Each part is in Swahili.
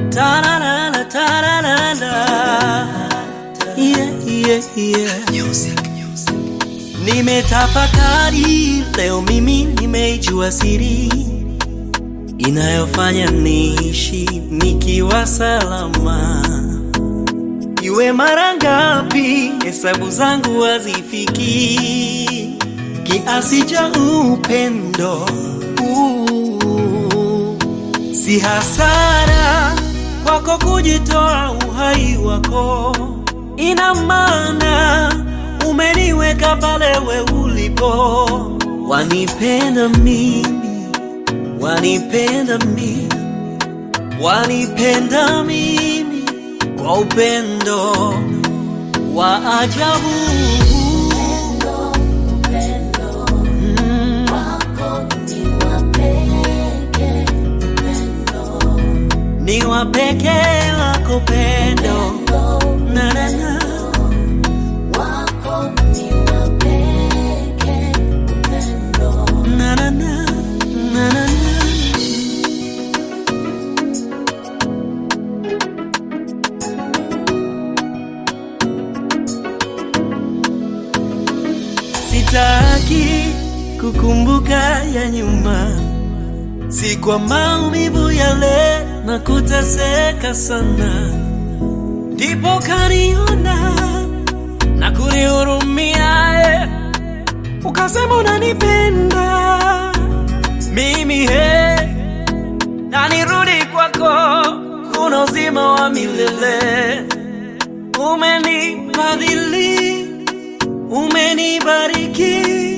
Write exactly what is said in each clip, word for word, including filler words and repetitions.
Ta-da-da-da, ta-da-da-da. Yeah, yeah, yeah. Music, music. Nimetafakari leo mimi nimeijua siri inayofanya niishi nikiwa salama. Iwe mara ngapi hesabu zangu hazifiki kiasi cha upendo. uh, Si hasara kwako kujitoa uhai wako, ina maana umeniweka pale we ulipo. Wanipenda mimi, wanipenda mimi, wanipenda mimi kwa upendo wa ajabu. Upendo, upendo, mm. Wako ni wapeke, upendo, ni wapeke wako pendo, na na na. Wako ni wapeke, upendo, Na na na, na na na. Sitaki kukumbuka ya nyuma, si kwa maumivu yale na kuteseka sana ndipo kaniona na kunihurumia, eh. Ukasema unanipenda mimi, he, na nirudi kwako, kuna uzima wa milele. Umenifadhili, umenibariki,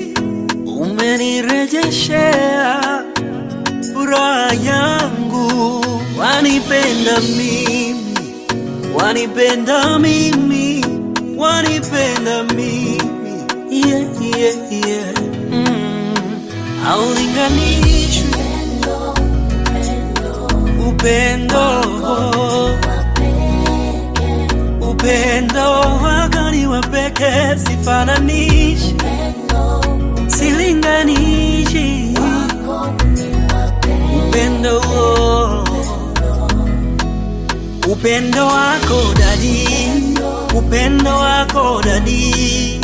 umenirejeshea furaha yangu. Wanipenda mimi, wanipenda mimi, wanipenda mimi, yeah, yeah, yeah. Mm. Haulinganishwi upendo, upendo wako ni wa pekee, sifananishi, silinganishi. Upendo, upendo wako dadi, upendo wako dadi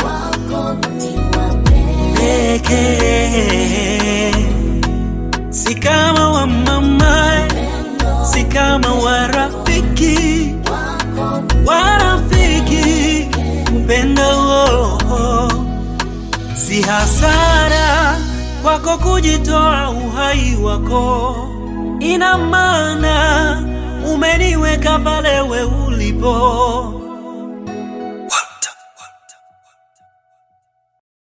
pekee, si kama wa mama, si kama wa rafiki, wa rafiki. Upendo, si hasara kwako kujitoa uhai wako, ina maana